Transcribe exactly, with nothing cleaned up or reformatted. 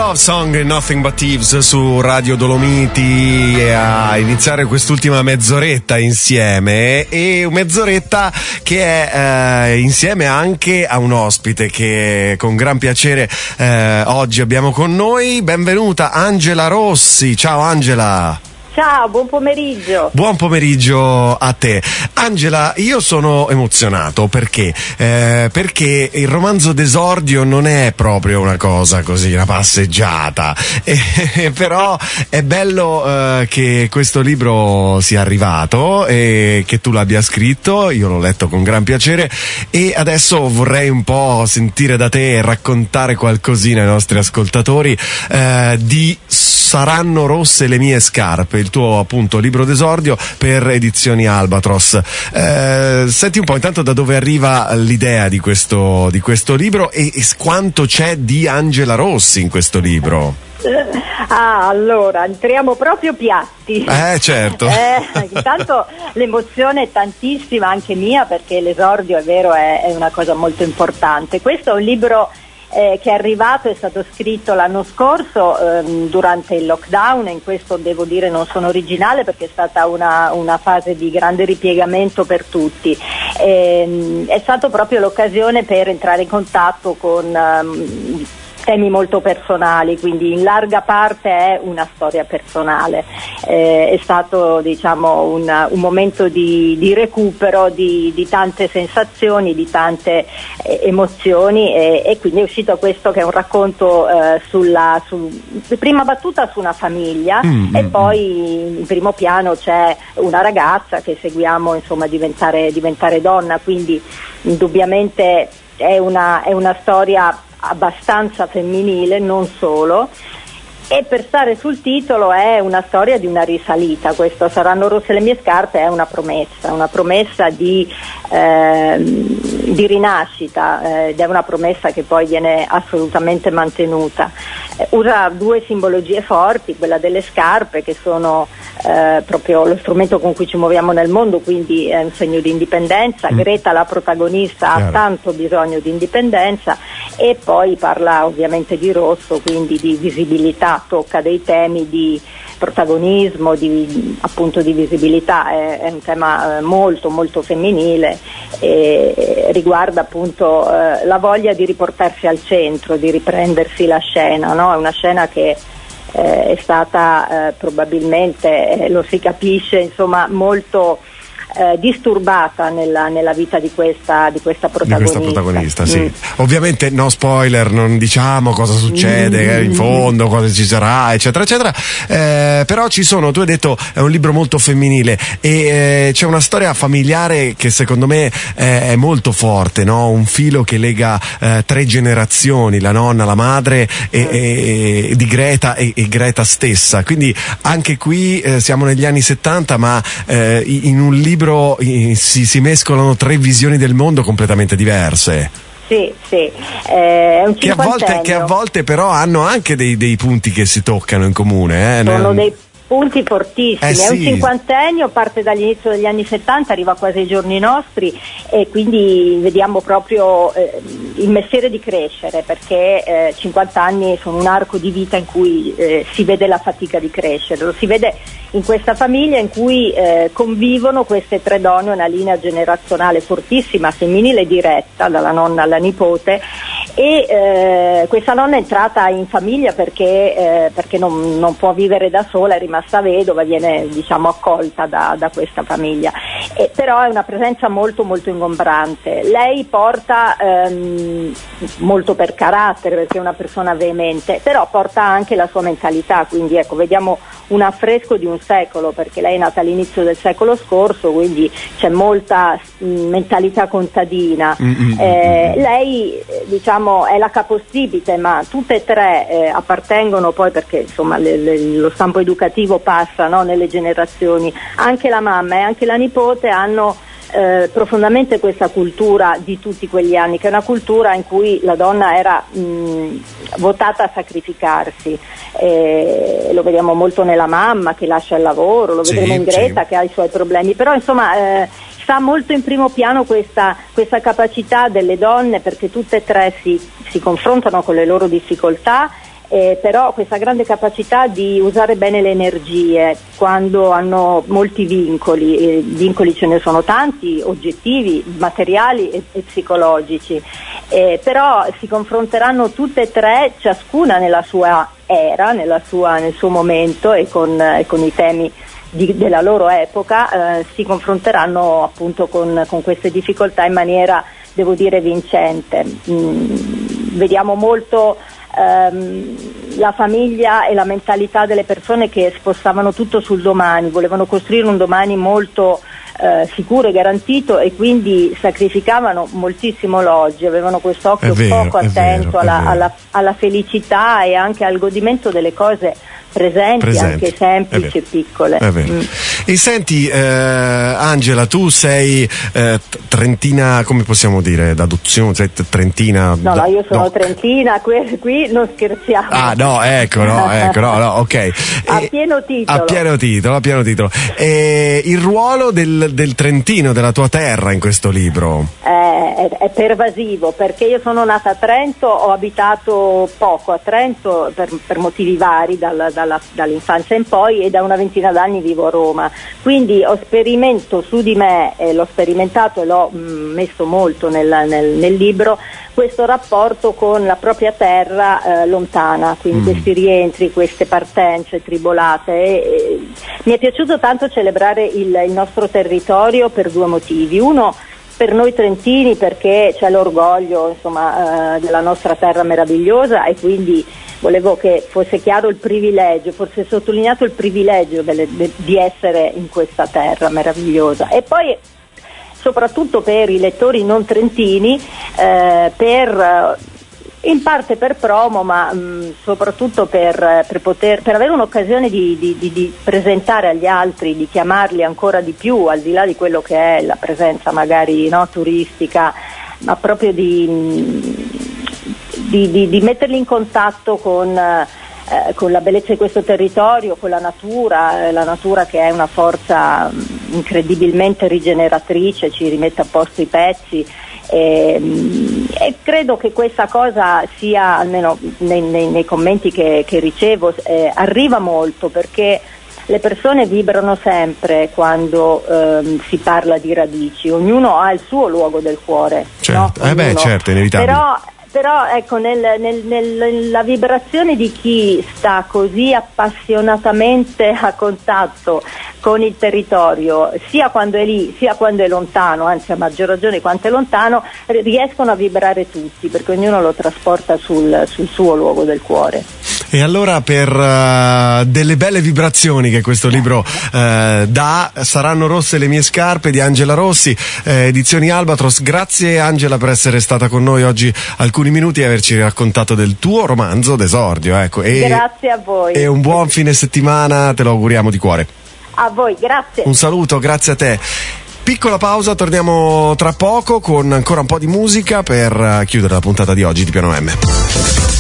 Love Song, Nothing But Thieves su Radio Dolomiti, a iniziare quest'ultima mezz'oretta insieme, e mezz'oretta che è eh, insieme anche a un ospite che con gran piacere eh, oggi abbiamo con noi. Benvenuta Angela Rossi. Ciao Angela. Ciao, buon pomeriggio. Buon pomeriggio a te. Angela, io sono emozionato perché eh, perché il romanzo d'esordio non è proprio una cosa così, una passeggiata, eh, però è bello eh, che questo libro sia arrivato e che tu l'abbia scritto. Io l'ho letto con gran piacere e adesso vorrei un po' sentire da te e raccontare qualcosina ai nostri ascoltatori eh, di Saranno rosse le mie scarpe, il tuo appunto libro d'esordio per Edizioni Albatros. Eh, senti un po' intanto da dove arriva l'idea di questo, di questo libro e, e quanto c'è di Angela Rossi in questo libro. Ah, allora, entriamo proprio piatti. Eh, certo. Eh, intanto l'emozione è tantissima, anche mia, perché l'esordio, è vero, è, è una cosa molto importante. Questo è un libro Eh, che è arrivato, è stato scritto l'anno scorso ehm, durante il lockdown, e in questo devo dire non sono originale perché è stata una, una fase di grande ripiegamento per tutti. E, è stato proprio l'occasione per entrare in contatto con ehm, temi molto personali, quindi in larga parte è una storia personale. Eh, è stato, diciamo, un, un momento di, di recupero di, di tante sensazioni, di tante eh, emozioni, e, e quindi è uscito questo che è un racconto eh, sulla su, prima battuta su una famiglia, mm, e mm, poi in primo piano c'è una ragazza che seguiamo, insomma, diventare, diventare donna, quindi indubbiamente è una, è una storia abbastanza femminile, non solo, e per stare sul titolo è una storia di una risalita. Questo Saranno rosse le mie scarpe è una promessa, una promessa di, eh, di rinascita, eh, ed è una promessa che poi viene assolutamente mantenuta. Eh, usa due simbologie forti, quella delle scarpe, che sono eh, proprio lo strumento con cui ci muoviamo nel mondo, quindi è un segno di indipendenza. Mm. Greta, la protagonista, Chiaro. ha tanto bisogno di indipendenza, e poi parla ovviamente di rosso, quindi di visibilità, tocca dei temi di protagonismo, di, appunto di visibilità. È, è un tema molto molto femminile, e riguarda appunto eh, la voglia di riportarsi al centro, di riprendersi la scena, no? È una scena che eh, è stata eh, probabilmente, eh, lo si capisce, insomma, molto Eh, disturbata nella, nella vita di questa, di questa protagonista. Di questa protagonista, sì. Mm. Ovviamente no spoiler, non diciamo cosa succede mm. in fondo, cosa ci sarà, eccetera, eccetera. Eh, però ci sono, tu hai detto, è un libro molto femminile, e eh, c'è una storia familiare che secondo me eh, è molto forte, no? Un filo che lega eh, tre generazioni, la nonna, la madre e, mm. e, di Greta e, e Greta stessa. Quindi anche qui eh, siamo negli anni settanta, ma eh, in un libro Si, si mescolano tre visioni del mondo completamente diverse. Sì, sì, eh, è un che a volte, che a volte però hanno anche dei, dei punti che si toccano in comune. Eh? Sono dei punti fortissimi, eh sì. È un cinquantennio, parte dall'inizio degli anni settanta, arriva quasi ai giorni nostri, e quindi vediamo proprio eh, il mestiere di crescere, perché eh, cinquanta anni sono un arco di vita in cui eh, si vede la fatica di crescere. Lo si vede in questa famiglia in cui eh, convivono queste tre donne, una linea generazionale fortissima, femminile, diretta dalla nonna alla nipote, e eh, questa nonna è entrata in famiglia perché, eh, perché non, non può vivere da sola, è rimasta vedova, viene, diciamo, accolta da, da questa famiglia, e, però è una presenza molto molto ingombrante. Lei porta ehm, molto per carattere, perché è una persona veemente, però porta anche la sua mentalità, quindi ecco, vediamo un affresco di un secolo, perché lei è nata all'inizio del secolo scorso, quindi c'è molta mh, mentalità contadina. Mm-hmm. Eh, lei, diciamo, è la capostipite, ma tutte e tre eh, appartengono poi, perché insomma le, le, lo stampo educativo passa, no, nelle generazioni. Anche la mamma e anche la nipote hanno Eh, profondamente questa cultura di tutti quegli anni, che è una cultura in cui la donna era mh, votata a sacrificarsi. Eh, lo vediamo molto nella mamma che lascia il lavoro, lo sì, vedremo in Greta sì. che ha i suoi problemi, però insomma eh, sta molto in primo piano questa, questa capacità delle donne, perché tutte e tre si, si confrontano con le loro difficoltà Eh, però questa grande capacità di usare bene le energie quando hanno molti vincoli, eh, vincoli ce ne sono tanti, oggettivi, materiali e, e psicologici, eh, però si confronteranno tutte e tre, ciascuna nella sua era, nella sua, nel suo momento e con, eh, con i temi di, della loro epoca, eh, si confronteranno appunto con, con queste difficoltà in maniera, devo dire, vincente. Mm, vediamo molto ehm, la famiglia e la mentalità delle persone che spostavano tutto sul domani, volevano costruire un domani molto eh, sicuro e garantito e quindi sacrificavano moltissimo l'oggi, avevano questo occhio vero, poco attento vero, alla, alla, alla felicità e anche al godimento delle cose presenti, presenti. Anche semplici e piccole. È vero. Mm. E senti eh, Angela, tu sei eh, trentina, come possiamo dire, d'adozione, sei trentina? No, da, no, io sono no. trentina, qui, qui non scherziamo. Ah no, ecco, no, ecco, no, no, ok. A e, pieno titolo. A pieno titolo, a pieno titolo. E il ruolo del, del Trentino, della tua terra in questo libro? È, è, è pervasivo, perché io sono nata a Trento, ho abitato poco a Trento per, per motivi vari, dal, dal Dalla, dall'infanzia in poi, e da una ventina d'anni vivo a Roma, quindi ho sperimento su di me, eh, l'ho sperimentato e l'ho mh, messo molto nel, nel, nel libro, questo rapporto con la propria terra eh, lontana, quindi mm. questi rientri, queste partenze tribolate. E, e, mi è piaciuto tanto celebrare il, il nostro territorio per due motivi. Uno, per noi trentini, perché c'è l'orgoglio, insomma, eh, della nostra terra meravigliosa, e quindi volevo che fosse chiaro il privilegio, forse sottolineato il privilegio delle, de, di essere in questa terra meravigliosa. E poi soprattutto per i lettori non trentini, eh, per in parte per promo, ma mh, soprattutto per, per poter per avere un'occasione di, di, di, di presentare agli altri, di chiamarli ancora di più, al di là di quello che è la presenza magari, no, turistica, ma proprio di, di, di, di metterli in contatto con, eh, con la bellezza di questo territorio, con la natura, eh, la natura che è una forza incredibilmente rigeneratrice, ci rimette a posto i pezzi. E, e credo che questa cosa sia, almeno nei, nei, nei commenti che, che ricevo, eh, arriva molto, perché le persone vibrano sempre quando ehm, si parla di radici, ognuno ha il suo luogo del cuore, certo. no? Eh beh, certo, inevitabile. Però, però ecco, nel, nel, nel, nella vibrazione di chi sta così appassionatamente a contatto con il territorio, sia quando è lì sia quando è lontano, anzi a maggior ragione quanto è lontano, riescono a vibrare tutti, perché ognuno lo trasporta sul, sul suo luogo del cuore. E allora, per uh, delle belle vibrazioni che questo libro uh, dà, Saranno rosse le mie scarpe di Angela Rossi, eh, edizioni Albatros. Grazie Angela per essere stata con noi oggi alcuni minuti e averci raccontato del tuo romanzo d'esordio, ecco. E, grazie a voi. E un buon fine settimana, te lo auguriamo di cuore. A voi, grazie. Un saluto, grazie a te. Piccola pausa, torniamo tra poco con ancora un po' di musica per chiudere la puntata di oggi di Piano M.